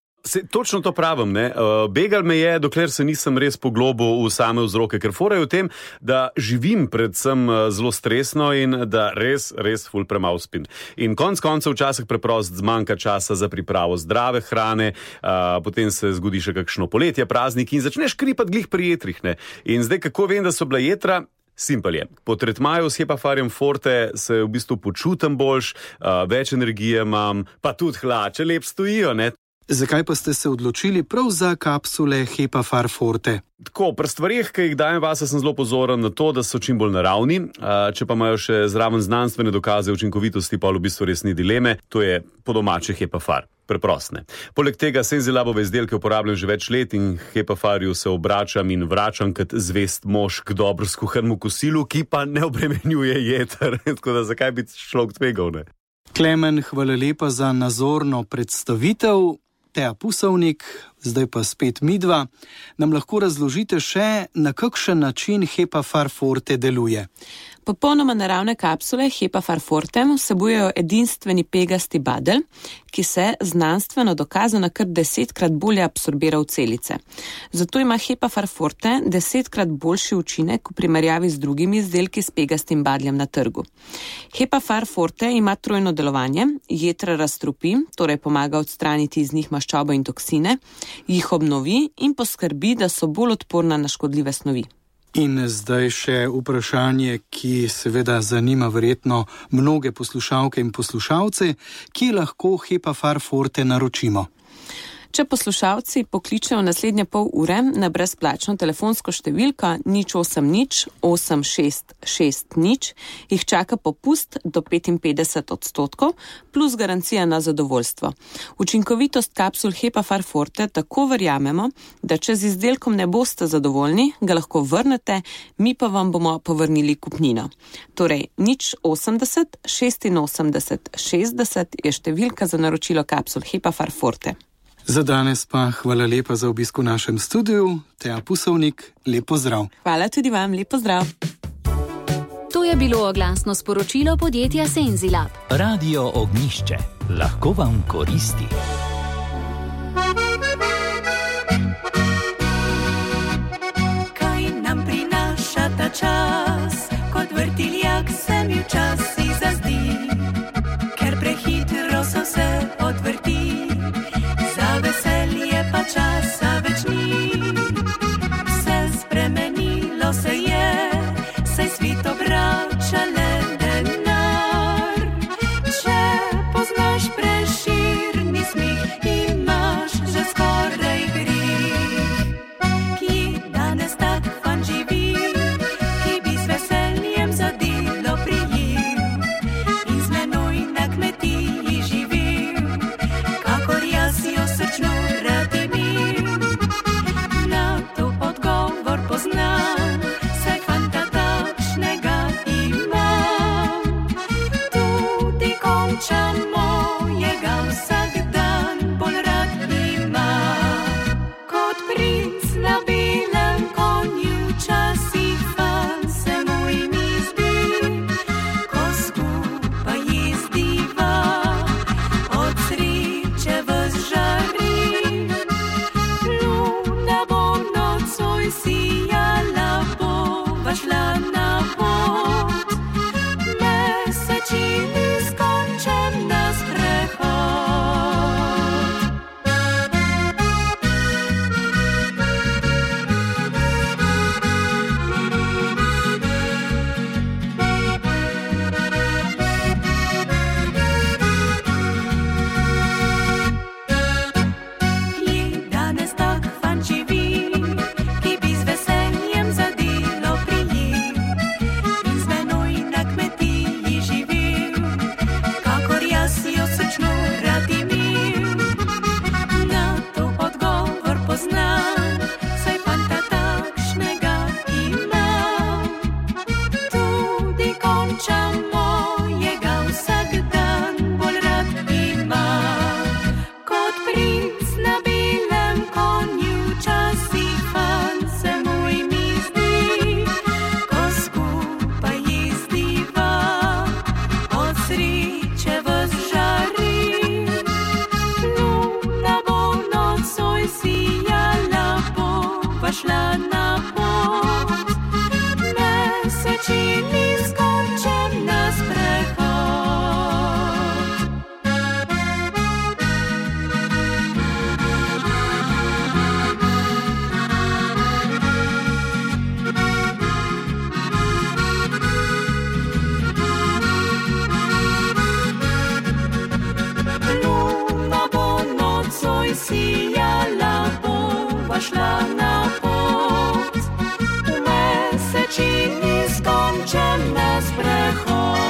Točno to pravim, ne. Begal me je, dokler se nisem res poglobil v same vzroke, ker fora je v tem, da živim predvsem zelo stresno in da res ful premalo spim. In konec koncev včasih preprosto zmanjka časa za pripravo zdrave hrane, potem se zgodi še kakšno poletje, praznik in začneš kripati glih pri jetrih, ne. In zdaj, kako vem, da so bila jetra? Simpel je. Po tretmaju s Hepafarjem Forte se v bistvu počutim boljš, več energije imam, pa tudi hlače lep stojijo, ne? Zakaj pa ste se odločili prav za kapsule Hepafar Forte? Tako, pri stvarih, ki jih dajem vase, sem zelo pozoren na to, da so čim bolj naravni, če pa imajo še zraven znanstvene dokaze učinkovitosti, pa v bistvu res ni dileme, to je po domače Hepafar. Preprostne. Poleg tega Senzilabove izdelke uporabljam že več let in Hepafarju se obračam in vračam kot zvest mož k dobro skuhanemu kosilu, ki pa ne obremenjuje jeter. Tako da zakaj bi človek tvegal, ne? Klemen, hvala lepa za nazorno predstavitev. Tea Pusovnik, zdaj pa spet midva, nam lahko razložite še, na kakšen način Hepafar Forte deluje. Popolnoma naravne kapsule Hepafar Forte vsebujejo edinstveni pegasti badelj, ki se znanstveno dokazano kar 10-krat bolje absorbira v celice. Zato ima Hepafar Forte 10-krat boljši učinek v primerjavi z drugimi izdelki s pegastim badljem na trgu. Hepafar Forte ima trojno delovanje, jetra razstrupi, torej pomaga odstraniti iz njih maščobo in toksine, jih obnovi in poskrbi, da so bolj odporna na škodljive snovi. In zdaj še vprašanje, ki seveda zanima verjetno mnoge poslušalke in poslušalce, kje lahko Hepafar Forte naročimo? Če poslušalci pokličejo naslednje pol ure na brezplačno telefonsko številko 080 8660, jih čaka popust do 55% plus garancija na zadovoljstvo. Učinkovitost kapsul Hepafar Forte tako verjamemo, da če z izdelkom ne boste zadovoljni, ga lahko vrnete, mi pa vam bomo povrnili kupnino. Torej 080 86 60 je številka za naročilo kapsul Hepafar Forte. Za danes pa hvala lepa za obisk v našem studiu. Teja Pusovnik, lep pozdrav. Hvala tudi vam, lep pozdrav. To je bilo oglasno sporočilo podjetja Senzilab. Radio Ognjišče. Lahko vam koristi. Kaj nam prinaša ta čas, kot vrtiljak se mi včasih zazdi, ker prehitro so se odvrti, za veselje pa časa več ni. Vse spremenilo se je, saj svet obrača le denar. Če poznaš preširni smeh, imaš že skoraj grih. Ki danes tak fan živi, ki bi z veseljem za delo prijel in z menoj na kmetiji živel, kakor jaz jo srčno rad imel. Na to odgovor poznam, saj fanta takšnega imam. Tudi konča mojega vsak dan bolj rad imam. Kot princ na belem konju, včasih fan se moj mi zdi, ko skupaj jezdiva, od sreče ves žari. Luna bo nocoj sijala, bova šla na pot, mesečini skončen na sprehod. Ki danes tak fan živi, ki bi z veseljem za delo prijel in z menoj na kmetiji živel, kakor jaz jo srčno rad imel. Na to odgovor poznam, saj fanta takšnega imam. Tudi konča mojega vsak dan bolj rad imam. Kot princ na belem konju, včasih fan se moj mi zdi, ko skupaj jezdiva, od sreče ves žari. Luna bo nocoj sijala, bova šla na pot, mesečini skončen na sprehod. Luna bo nocoj sijala, bova šla na pot, mesečini skončen na sprehod.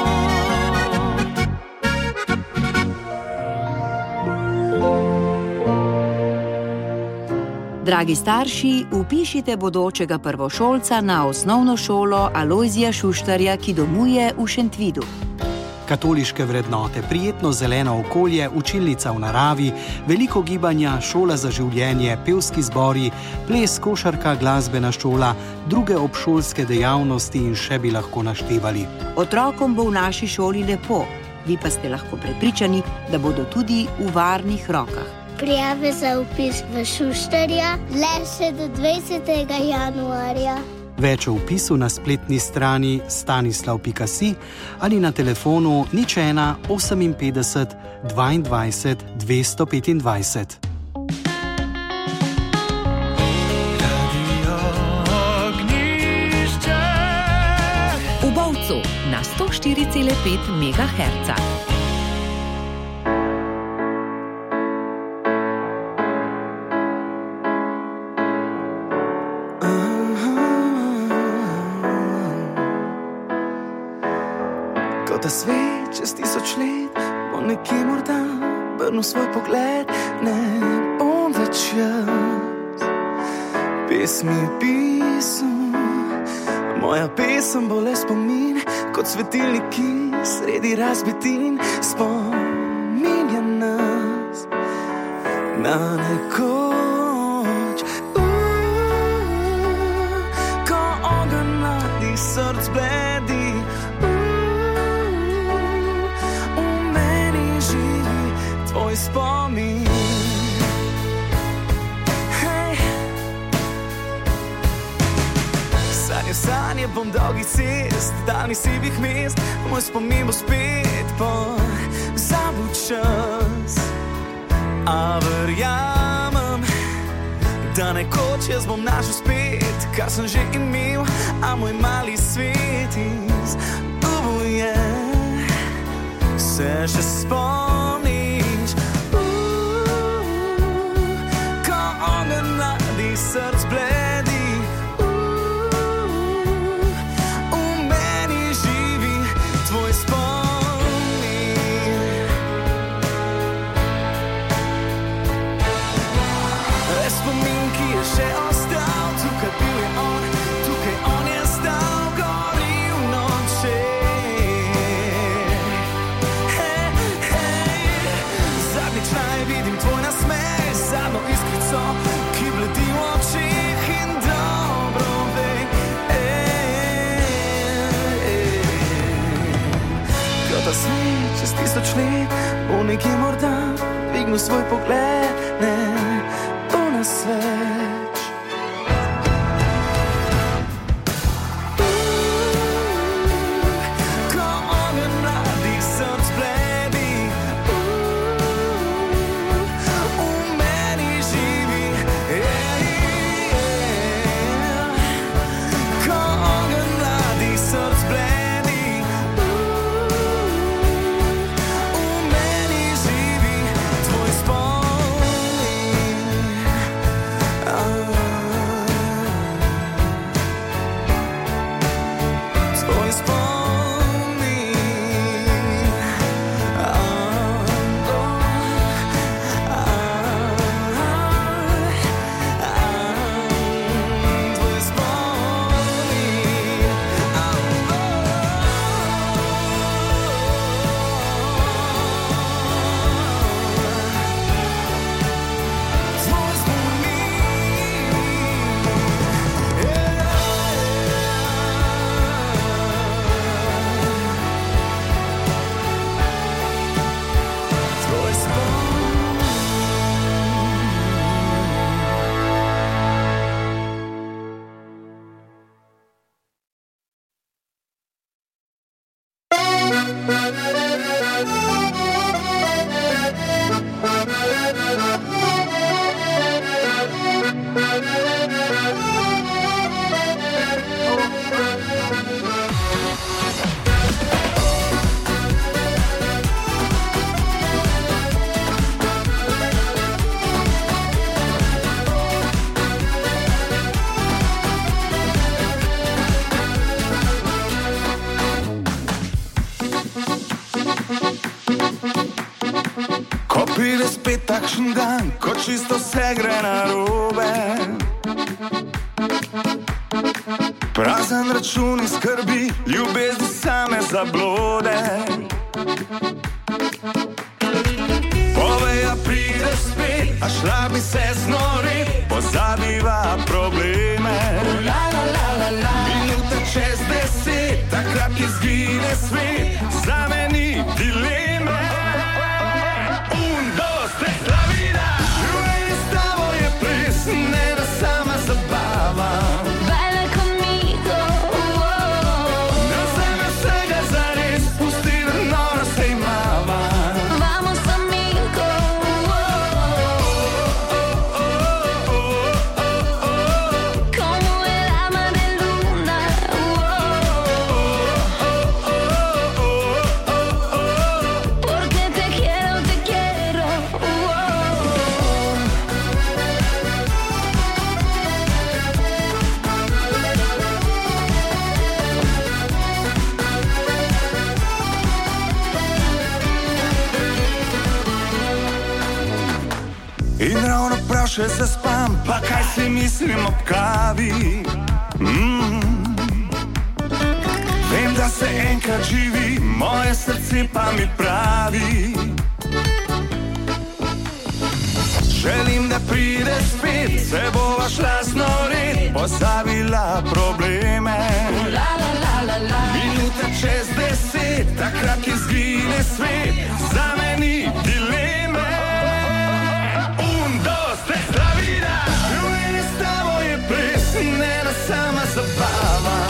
Dragi starši, vpišite bodočega prvošolca na osnovno šolo Alojzija Šuštarja, ki domuje v Šentvidu. Katoliške vrednote, prijetno zeleno okolje, učilnica v naravi, veliko gibanja, šola za življenje, pevski zbori, ples, košarka, glasbena šola, druge obšolske dejavnosti in še bi lahko naštevali. Otrokom bo v naši šoli lepo, vi pa ste lahko prepričani, da bodo tudi v varnih rokah. Prijave za vpis v Šuštarja le še do 20. januarja. Več o vpisu na spletni strani stanislav.si ali na telefonu 01 58 22 225. V Bovcu na 104,5 MHz. ta svet čez 1000 let bo nekje morda brnil svoj pogled. Ne bom več jaz pesmi pisal, moja pesem bo le spomin, kot svetilniki sredi razbitin. Spominja nas na nekoč, ko ogenj mladih src bledi, v meni živi tvoj spomin. Sanje bom dolgih cest, daljnih sivih mest, moj spomin bo spet pozabil čas. A verjamem, da nekoč jaz bom našel spet, kar sem že imel, a moj mali svet izgubuje. Se še spomniš, ko ogenj mladih src bledi, še ostal, tukaj bil je on, tukaj on je stal, goril noče. Hej, hej, zadnjič naj vidim tvoj nasmeh, zadnjo iskrico, ki bledi v očih in dobro ve. Ko ta svet čez 1000 let bo nekje morda dvignil svoj pogled, ne bo nas več. Pride spet takšen dan, ko čisto vse gre narobe. Prazen račun in skrbi, ljubezni same zablode. Poveja pride spet, a šla bi se znorit, pozabiva probleme. Minuta čez 10, takrat ki zgine svet, zame ni dileme. Ne da sama zabava. Baila conmigo, no znam vsega zares, pusti da nora se imava. Vamos amigo, como el alma de luna. In ravno prav še zaspam, pa kaj si mislim ob kavi. Vem, da se enkrat živi, moje srce pa mi pravi. Želim, da prideš spet, se bova šla znorit, pozabila probleme. Minuta čez 10, takrat izgine svet, zame ni dileme. Un, dos, tres, la vida. Življenje s tabo je ples in ena sama zabava.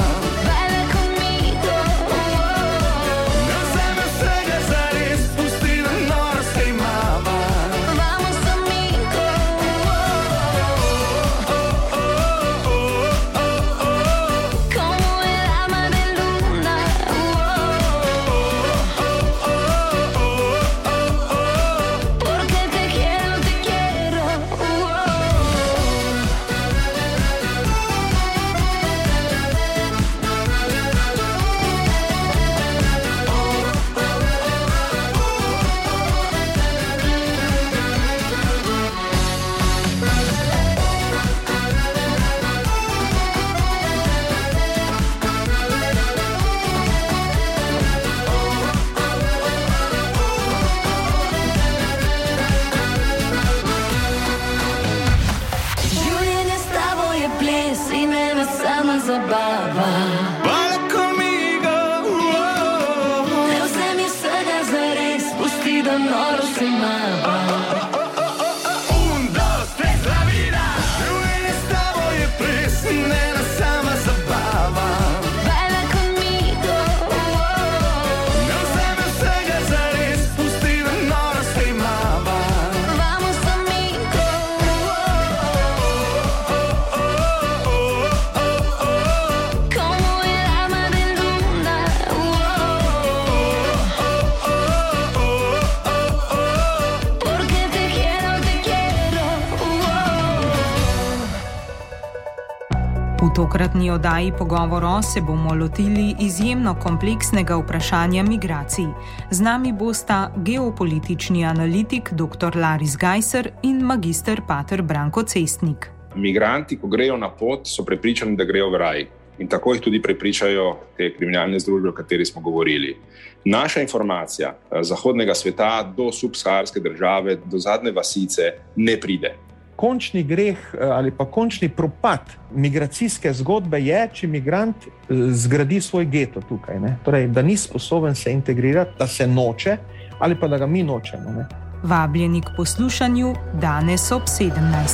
V tokratni oddaji Pogovoro se bomo lotili izjemno kompleksnega vprašanja migracij. Z nami bosta geopolitični analitik dr. Laris Gajser in magister pater Branko Cestnik. Migranti, ko grejo na pot, so prepričani, da grejo v raj. In tako jih tudi prepričajo te kriminalne združbe, o kateri smo govorili. Naša informacija zahodnega sveta do subsaharske države, do zadnje vasice ne pride. Končni greh ali pa končni propad migracijske zgodbe je, če migrant zgradi svoj geto tukaj. Ne? Torej, da ni sposoben se integrirati, da se noče ali pa da ga mi nočemo. Ne? Vabljeni k poslušanju danes ob 17.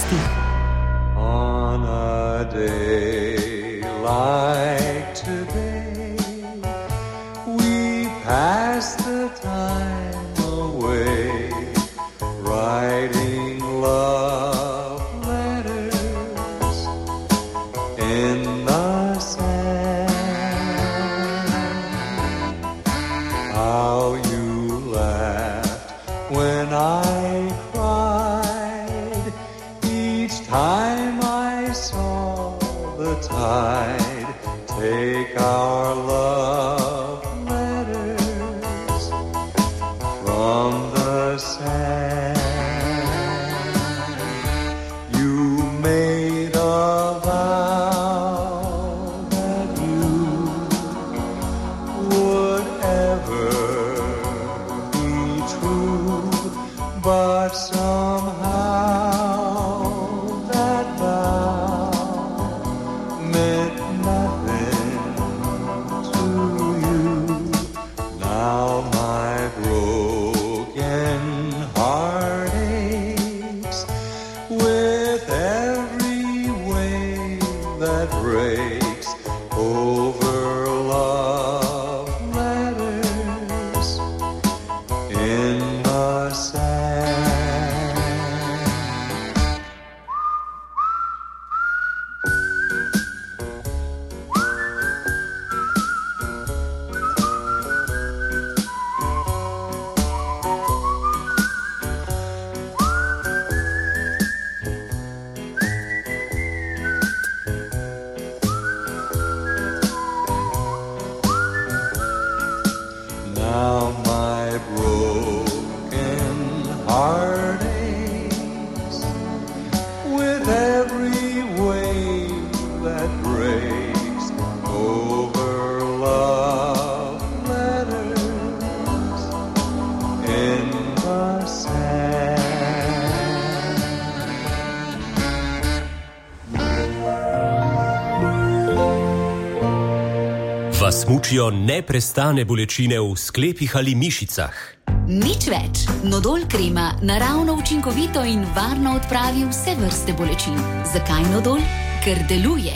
On a day like today, we pass the time away, writing love. Take our love letters from the sand. You made a vow that you would ever be true, but somehow that vow meant nothing. Vas mučijo neprestane bolečine v sklepih ali mišicah? Nič več. Nodol krema naravno učinkovito in varno odpravi vse vrste bolečin. Zakaj Nodol? Ker deluje.